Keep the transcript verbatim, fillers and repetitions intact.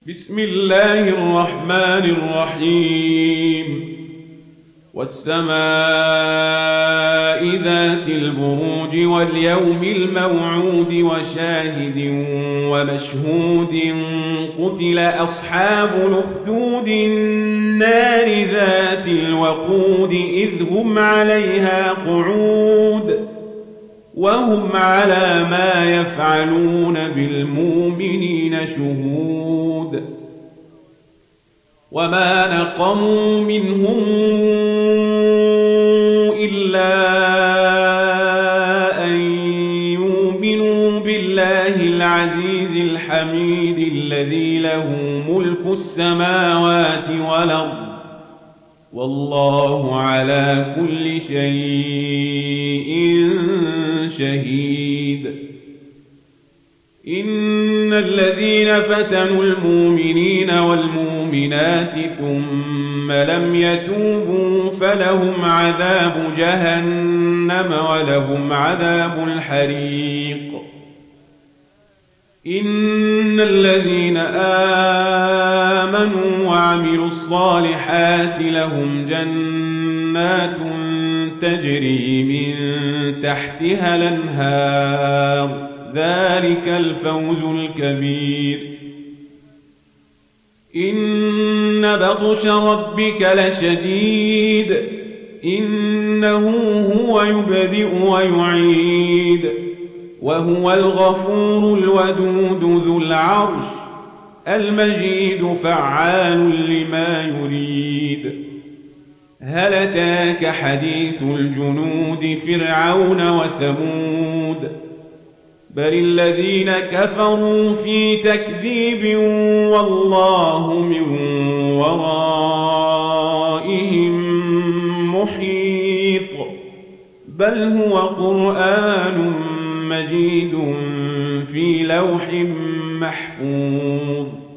بسم الله الرحمن الرحيم والسماء ذات البروج واليوم الموعود وشاهد ومشهود قتل أصحاب الأخدود النار ذات الوقود إذ هم عليها قعود وهم على ما يفعلون بالمؤمنين شهود وما نقموا منهم إلا أن يؤمنوا بالله العزيز الحميد الذي له ملك السماوات والأرض والله على كل شيء شهيد. إن الذين فتنوا المؤمنين والمؤمنات ثم لم يتوبوا فلهم عذاب جهنم ولهم عذاب الحريق. إن الذين آمنوا وعملوا الصالحات لهم جنات تجري من تحتها الأنهار ذلك الفوز الكبير. إن بطش ربك لشديد إنه هو يبدئ ويعيد وهو الغفور الودود ذو العرش المجيد فعال لما يريد. هل أتاك حديث الجنود فرعون وثمود بل الذين كفروا في تكذيب والله من ورائهم محيط بل هو قرآن مجيد في لوح محفوظ.